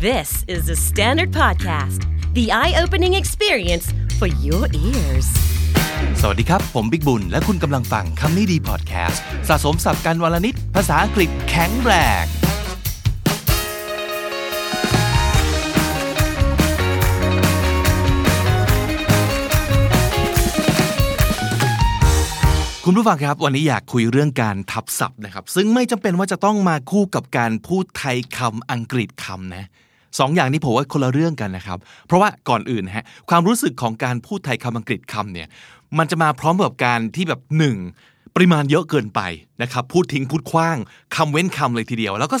This is the Standard Podcast, the eye-opening experience for your ears. สวัสดีครับผมบิ๊กบุญและคุณกำลังฟังคำนี้ดีพอดแคสต์สะสมศัพท์กันวลนิดภาษาอังกฤษแข็งแรงคุณผู้ฟังครับวันนี้อยากคุยเรื่องการทับศัพท์นะครับซึ่งไม่จำเป็นว่าจะต้องมาคู่กับการพูดไทยคำอังกฤษคำนะสองอย่างนี้ผมว่าคนละเรื่องกันนะครับเพราะว่าก่อนอื่นความรู้สึกของการพูดไทยคำอังกฤษคำเนี่ยมันจะมาพร้อมกับการที่แบบ1ปริมาณเยอะเกินไปนะครับพูดทิ้งพูดขว้างคำเว้นคำเลยทีเดียวแล้วก็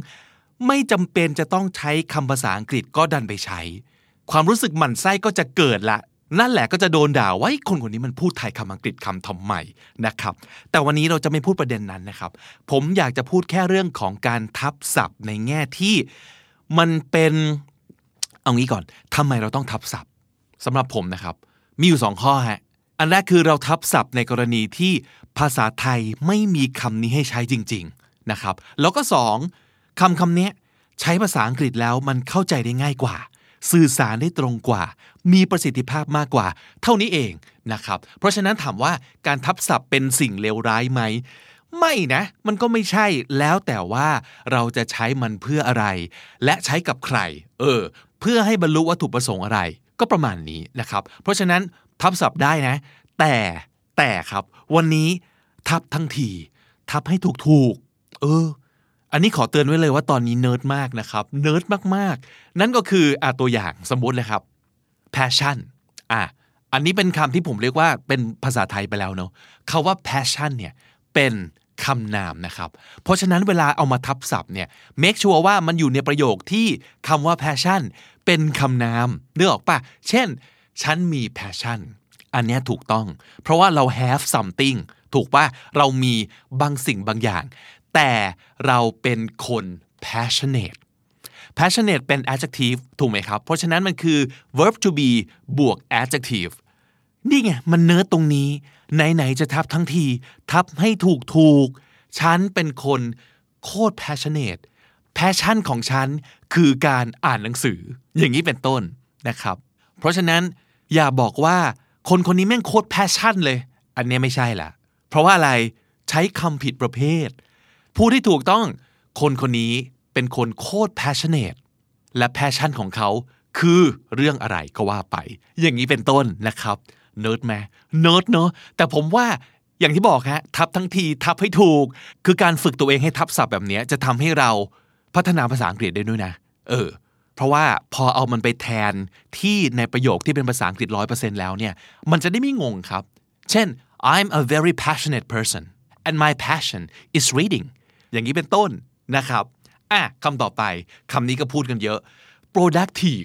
2ไม่จำเป็นจะต้องใช้คำภาษาอังกฤษก็ดันไปใช้ความรู้สึกหมั่นไส้ก็จะเกิดละนั่นแหละก็จะโดนด่าว่าคนคนนี้มันพูดไทยคำอังกฤษคำทำไมนะครับแต่วันนี้เราจะไม่พูดประเด็นนั้นนะครับผมอยากจะพูดแค่เรื่องของการทับศัพท์ในแง่ที่มันเป็นเอางี้ก่อนทำไมเราต้องทับศัพท์สำหรับผมนะครับมีอยู่2ข้ออันแรกคือเราทับศัพท์ในกรณีที่ภาษาไทยไม่มีคำนี้ให้ใช้จริงๆนะครับแล้วก็2คำนี้ใช้ภาษาอังกฤษแล้วมันเข้าใจได้ง่ายกว่าสื่อสารได้ตรงกว่ามีประสิทธิภาพมากกว่าเท่านี้เองนะครับเพราะฉะนั้นถามว่าการทับศัพท์เป็นสิ่งเลวร้ายไหมไม่นะมันก็ไม่ใช่แล้วแต่ว่าเราจะใช้มันเพื่ออะไรและใช้กับใครเพื่อให้บรรลุวัตถุประสงค์อะไรก็ประมาณนี้นะครับเพราะฉะนั้นทับศัพท์ได้นะแต่ครับวันนี้ทับทั้งทีทับให้ถูกอันนี้ขอเตือนไว้เลยว่าตอนนี้เนิร์ดมากนะครับเนิร์ดมากๆนั่นก็คือตัวอย่างสมมุติเลยครับ passion อันนี้เป็นคำที่ผมเรียกว่าเป็นภาษาไทยไปแล้วเนาะคำว่า passion เนี่ยเป็นคำนามนะครับเพราะฉะนั้นเวลาเอามาทับศัพท์เนี่ย make sure ว่ามันอยู่ในประโยคที่คำว่า passion เป็นคำนามนึกออกป่ะเช่นฉันมี passion อันนี้ถูกต้องเพราะว่าเรา have something ถูกป่ะเรามีบางสิ่งบางอย่างแต่เราเป็นคน passionate เป็น adjective ถูกไหมครับเพราะฉะนั้นมันคือ verb to be บวก adjective นี่ไงมันเนิร์ดตรงนี้ไหนๆจะทับทั้งทีทับให้ถูกฉันเป็นคนโคตร passionate passion ของฉันคือการอ่านหนังสืออย่างนี้เป็นต้นนะครับเพราะฉะนั้นอย่าบอกว่าคนคนนี้แม่งโคตร passion เลยอันนี้ไม่ใช่ละเพราะว่าอะไรใช้คำผิดประเภทผู้ที่ถูกต้องคนคนนี้เป็นคนโคตร passionate และ passion ของเขาคือเรื่องอะไรก็ว่าไปอย่างนี้เป็นต้นนะครับเนิร์ดไหมเนิร์ดเนอะแต่ผมว่าอย่างที่บอกทับทั้งทีทับให้ถูกคือการฝึกตัวเองให้ทับศัพท์แบบนี้จะทำให้เราพัฒนาภาษาอังกฤษได้ด้วยนะเพราะว่าพอเอามันไปแทนที่ในประโยคที่เป็นภาษาอังกฤษ 100% แล้วเนี่ยมันจะได้ไม่งงครับเช่น I'm a very passionate person and my passion is readingอย่างนี้เป็นต้นนะครับคำต่อไปคำนี้ก็พูดกันเยอะ productive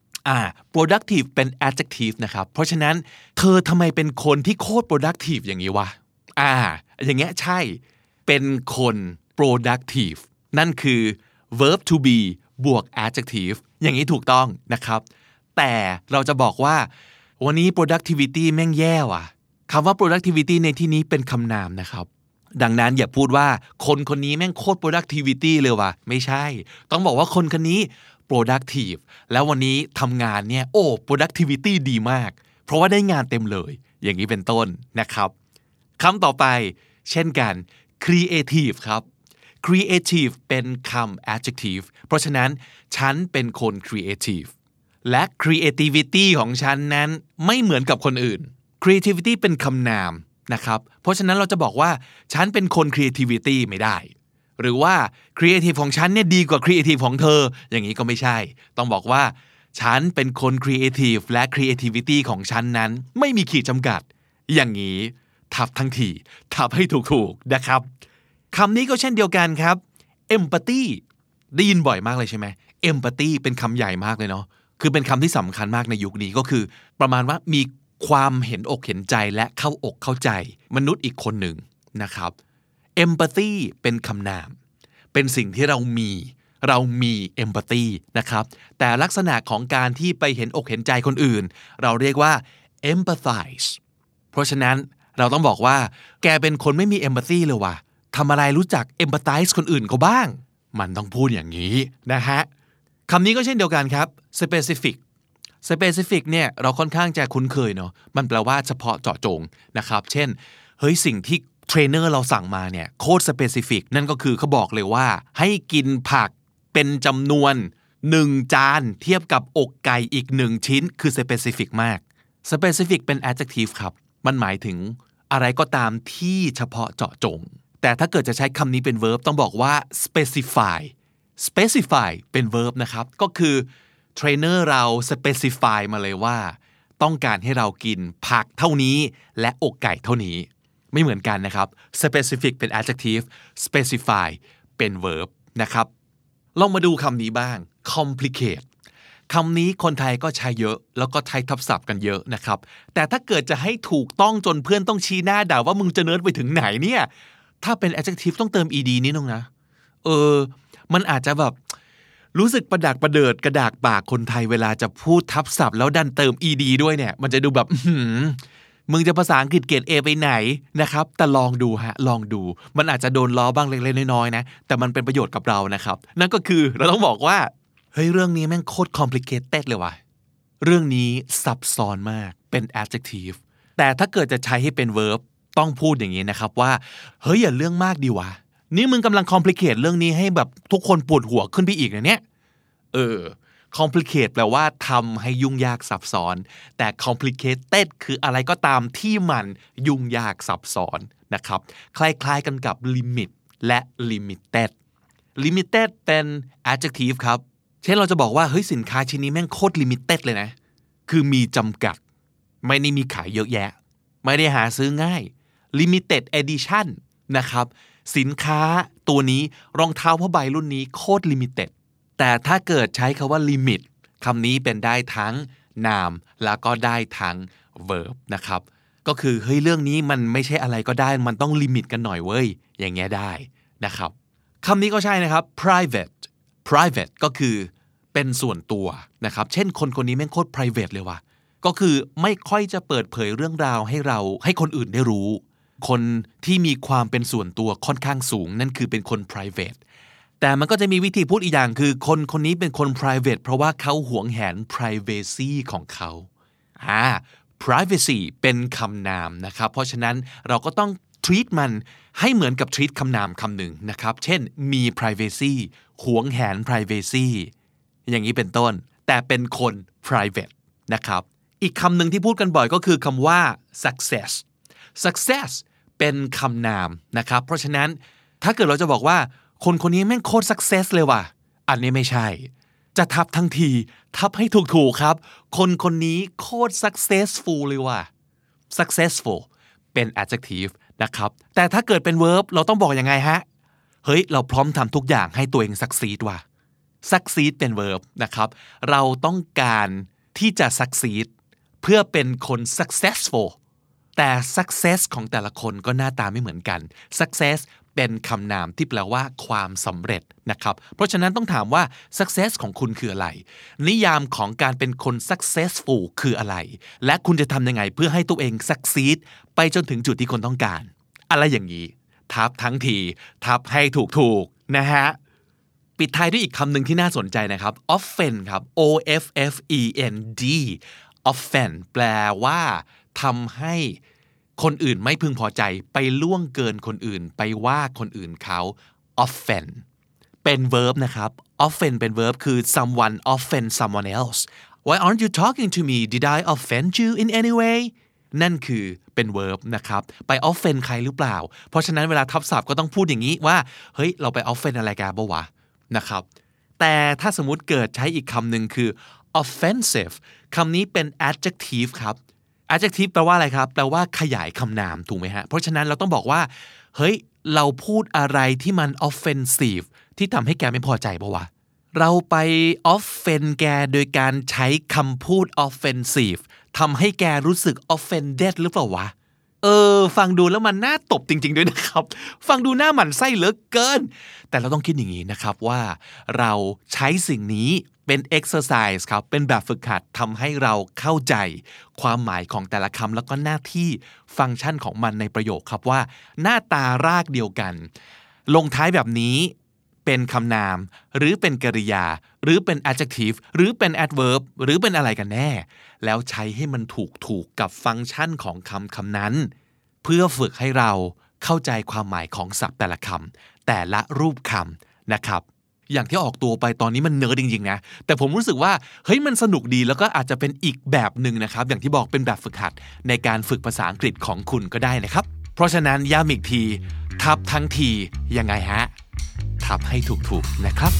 productive เป็น adjective นะครับเพราะฉะนั้นเธอทำไมเป็นคนที่โคตร productive อย่างนี้วะอย่างเงี้ยใช่เป็นคน productive นั่นคือ verb to be บวก adjective อย่างนี้ถูกต้องนะครับแต่เราจะบอกว่าวันนี้ productivity แม่งแย่ว่ะคำว่า productivity ในที่นี้เป็นคำนามนะครับดังนั้นอย่าพูดว่าคนคนนี้แม่งโคตร productivity เลยว่ะไม่ใช่ต้องบอกว่าคนคนนี้ productive แล้ววันนี้ทำงานเนี่ยproductivity ดีมากเพราะว่าได้งานเต็มเลยอย่างนี้เป็นต้นนะครับคำต่อไปเช่นกัน creative ครับ creative เป็นคำ adjective เพราะฉะนั้นฉันเป็นคน creative และ creativity ของฉันนั้นไม่เหมือนกับคนอื่น creativity เป็นคำนามนะครับเพราะฉะนั้นเราจะบอกว่าฉันเป็นคน creativity ไม่ได้หรือว่า creative ของฉันเนี่ยดีกว่า creative ของเธออย่างนี้ก็ไม่ใช่ต้องบอกว่าฉันเป็นคน creative และ creativity ของฉันนั้นไม่มีขีดจำกัดอย่างนี้ทับทั้งทีทับให้ถูกๆนะครับคำนี้ก็เช่นเดียวกันครับ empathy ได้ยินบ่อยมากเลยใช่ไหม empathy เป็นคำใหญ่มากเลยเนาะคือเป็นคำที่สำคัญมากในยุคนี้ก็คือประมาณว่ามีความเห็นอกเห็นใจและเข้าอกเข้าใจมนุษย์อีกคนหนึ่งนะครับ empathy เป็นคำนามเป็นสิ่งที่เรามี empathy นะครับแต่ลักษณะของการที่ไปเห็นอกเห็นใจคนอื่นเราเรียกว่า empathize เพราะฉะนั้นเราต้องบอกว่าแกเป็นคนไม่มี empathy เลยว่ะทำอะไรรู้จัก empathize คนอื่นเขาบ้างมันต้องพูดอย่างนี้นะฮะคคำนี้ก็เช่นเดียวกันครับ specific เนี่ยเราค่อนข้างจะคุ้นเคยเนาะมันแปลว่าเฉพาะเจาะจงนะครับเช่นเฮ้ยสิ่งที่เทรนเนอร์เราสั่งมาเนี่ยโคตร specific นั่นก็คือเขาบอกเลยว่าให้กินผักเป็นจำนวน1จานเทียบกับอกไก่อีก1ชิ้นคือ specific มาก specific เป็น adjective ครับมันหมายถึงอะไรก็ตามที่เฉพาะเจาะจงแต่ถ้าเกิดจะใช้คำนี้เป็น verb ต้องบอกว่า specify เป็น verb นะครับก็คือเทรนเนอร์เรา specify มาเลยว่าต้องการให้เรากินผักเท่านี้และอกไก่เท่านี้ไม่เหมือนกันนะครับ specific เป็น adjective specify เป็น verb นะครับลองมาดูคำนี้บ้าง complicate คำนี้คนไทยก็ใช้เยอะแล้วก็ใช้ทับศัพท์กันเยอะนะครับแต่ถ้าเกิดจะให้ถูกต้องจนเพื่อนต้องชี้หน้าด่าว่ามึงจะเนิร์ดไปถึงไหนเนี่ยถ้าเป็น adjective ต้องเติม ed นิดนึงนะมันอาจจะแบบรู้สึกประดักประเดิดกระดากปากคนไทยเวลาจะพูดทับศัพท์แล้วดันเติม ed ด้วยเนี่ยมันจะดูแบบมึงจะภาษาอังกฤษเกรด A ไปไหนนะครับแต่ลองดูมันอาจจะโดนล้อบ้างเล็กๆน้อยๆนะแต่มันเป็นประโยชน์กับเรานะครับนั่นก็คือเราต้องบอกว่าเฮ้ยเรื่องนี้แม่งโคตร complicated เลยว่ะเรื่องนี้ซับซ้อนมากเป็น adjective แต่ถ้าเกิดจะใช้ให้เป็น verb ต้องพูดอย่างนี้นะครับว่าเฮ้ยอย่าเรื่องมากดีวะนี่มึงกำลัง complicate เรื่องนี้ให้แบบทุกคนปวดหัวขึ้นไปอีกนะเนี่ยcomplicate แปลว่าทำให้ยุ่งยากซับซ้อนแต่ complicated คืออะไรก็ตามที่มันยุ่งยากซับซ้อนนะครับคล้ายๆกันกับ limit และ limited เป็น adjective ครับเช่นเราจะบอกว่าเฮ้ยสินค้าชิ้นนี้แม่งโคตร limited เลยนะคือมีจำกัดไม่ได้มีขายเยอะแยะไม่ได้หาซื้อง่าย limited edition นะครับสินค้าตัวนี้รองเท้าผ้าใบรุ่นนี้โคตร limitedแต่ถ้าเกิดใช้คำว่า limit คำนี้เป็นได้ทั้งนามแล้วก็ได้ทั้ง verb นะครับก็คือเฮ้ยเรื่องนี้มันไม่ใช่อะไรก็ได้มันต้องลิมิตกันหน่อยเว้ยอย่างเงี้ยได้นะครับคำนี้ก็ใช่นะครับ private ก็คือเป็นส่วนตัวนะครับเช่นคนนี้แม่งโคตร private เลยว่ะก็คือไม่ค่อยจะเปิดเผยเรื่องราวให้คนอื่นได้รู้คนที่มีความเป็นส่วนตัวค่อนข้างสูงนั่นคือเป็นคน privateแต่มันก็จะมีวิธีพูดอีกอย่างคือคนนี้เป็นคน private เพราะว่าเขาหวงแหน privacy ของเขาprivacy เป็นคำนามนะครับเพราะฉะนั้นเราก็ต้อง treat มันให้เหมือนกับ treat คำนามคำหนึ่งนะครับเช่นมี privacy หวงแหน privacy อย่างนี้เป็นต้นแต่เป็นคน private นะครับอีกคำหนึ่งที่พูดกันบ่อยก็คือคำว่า success เป็นคำนามนะครับเพราะฉะนั้นถ้าเกิดเราจะบอกว่าคนนี้แม่งโคตร success เลยว่ะอันนี้ไม่ใช่จะทับทั้งทีทับให้ถูกครับคนนี้โคตร successful เลยว่ะ successful เป็น adjective นะครับแต่ถ้าเกิดเป็น verb เราต้องบอกยังไงฮะเฮ้ยเราพร้อมทำทุกอย่างให้ตัวเอง succeed ว่ะ succeed เป็น verb นะครับเราต้องการที่จะ succeed เพื่อเป็นคน successful แต่ success ของแต่ละคนก็หน้าตาไม่เหมือนกัน successเป็นคำนามที่แปลว่าความสำเร็จนะครับเพราะฉะนั้นต้องถามว่า success ของคุณคืออะไรนิยามของการเป็นคน successful คืออะไรและคุณจะทำยังไงเพื่อให้ตัวเอง succeed ไปจนถึงจุดที่คุณต้องการอะไรอย่างนี้ทับทั้งทีทับให้ถูกนะฮะปิดท้ายด้วยอีกคำหนึ่งที่น่าสนใจนะครับ offend ครับ offend offend แปลว่าทำให้คนอื่นไม่พึงพอใจไปล่วงเกินคนอื่นไปว่าคนอื่นเขา offend เป็น verb นะครับ offend เป็น verb คือ someone offend someone else why aren't you talking to me did I offend you in any way นั่นคือเป็น verb นะครับไป offend ใครหรือเปล่าเพราะฉะนั้นเวลาทับศัพท์ก็ต้องพูดอย่างนี้ว่าเฮ้ยเราไป offend อะไรกันบ่วะนะครับแต่ถ้าสมมุติเกิดใช้อีกคำหนึ่งคือ offensive คำนี้เป็น adjective ครับadjective แปลว่าอะไรครับแปลว่าขยายคำนามถูกไหมฮะเพราะฉะนั้นเราต้องบอกว่าเฮ้ยเราพูดอะไรที่มัน offensive ที่ทำให้แกไม่พอใจป่ะวะเราไป offend แกโดยการใช้คำพูด offensive ทำให้แกรู้สึก offended หรือเปล่าวะฟังดูแล้วมันน่าตบจริงๆด้วยนะครับฟังดูหน้าหมั่นไส้เหลือเกินแต่เราต้องคิดอย่างนี้นะครับว่าเราใช้สิ่งนี้เป็น exercise ครับเป็นแบบฝึกหัดทำให้เราเข้าใจความหมายของแต่ละคำแล้วก็หน้าที่ฟังก์ชันของมันในประโยคครับว่าหน้าตารากเดียวกันลงท้ายแบบนี้เป็นคำนามหรือเป็นกริยาหรือเป็น adjective หรือเป็น adverb หรือเป็นอะไรกันแน่แล้วใช้ให้มันถูกกับฟังก์ชันของคำนั้นเพื่อฝึกให้เราเข้าใจความหมายของศัพท์แต่ละคำแต่ละรูปคำนะครับอย่างที่ออกตัวไปตอนนี้มันเนิร์ดจริงๆนะแต่ผมรู้สึกว่าเฮ้ยมันสนุกดีแล้วก็อาจจะเป็นอีกแบบหนึ่งนะครับอย่างที่บอกเป็นแบบฝึกหัดในการฝึกภาษาอังกฤษของคุณก็ได้นะครับเพราะฉะนั้นย้ำอีกทีทับทั้งทียังไงฮะทับให้ถูกๆนะครับ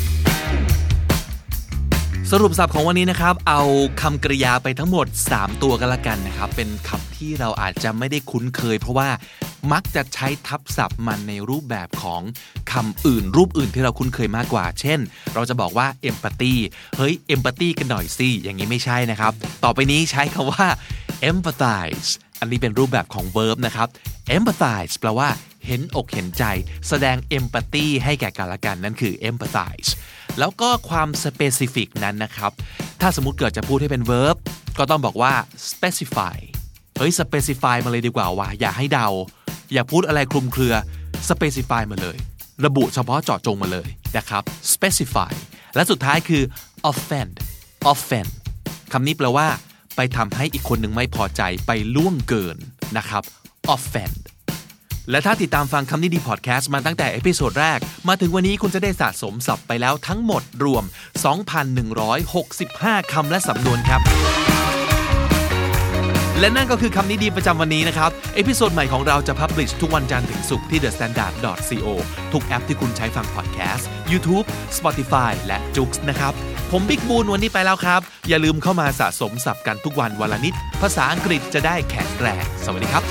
สรุปศัพท์ของวันนี้นะครับเอาคำกริยาไปทั้งหมด3ตัวกันละกันนะครับเป็นคำที่เราอาจจะไม่ได้คุ้นเคยเพราะว่ามักจะใช้ทับศัพท์มันในรูปแบบของคำอื่นรูปอื่นที่เราคุ้นเคยมากกว่าเช่นเราจะบอกว่า empathy เฮ้ย empathy กันหน่อยสิอย่างนี้ไม่ใช่นะครับต่อไปนี้ใช้คำว่า empathize อันนี้เป็นรูปแบบของ verb นะครับ empathize แปลว่าเห็นอกเห็นใจแสดง empathy ให้แก่กันและกันนั่นคือ empathize แล้วก็ความ specific นั้นนะครับถ้าสมมุติเกิดจะพูดให้เป็น verb ก็ต้องบอกว่า specify เฮ้ย specify มาเลยดีกว่าว่าอย่าให้เดาอย่าพูดอะไรคลุมเครือ specify มาเลยระบุเฉพาะเจาะจงมาเลยนะครับ specify และสุดท้ายคือ offend คำนี้แปลว่าไปทำให้อีกคนหนึ่งไม่พอใจไปล่วงเกินนะครับ offend และถ้าติดตามฟังคำนี้ดีพอดแคสต์มาตั้งแต่เอพิโซดแรกมาถึงวันนี้คุณจะได้สะสมศัพท์ไปแล้วทั้งหมดรวม 2,165 คำและสำนวนครับและนั่นก็คือคำนี้ดีประจำวันนี้นะครับเอพิโซดใหม่ของเราจะพับลิชทุกวันจันทร์ถึงศุกร์ที่ thestandard.co ทุกแอปที่คุณใช้ฟังพอดแคสต์ YouTube Spotify และ Joox นะครับผมบิ๊กบูนวันนี้ไปแล้วครับอย่าลืมเข้ามาสะสมศัพท์กันทุกวันวันละนิดภาษาอังกฤษจะได้แข็งแรงสวัสดีครับ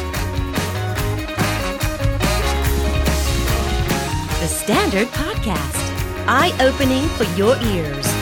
The Standard Podcast Eye Opening for Your Ears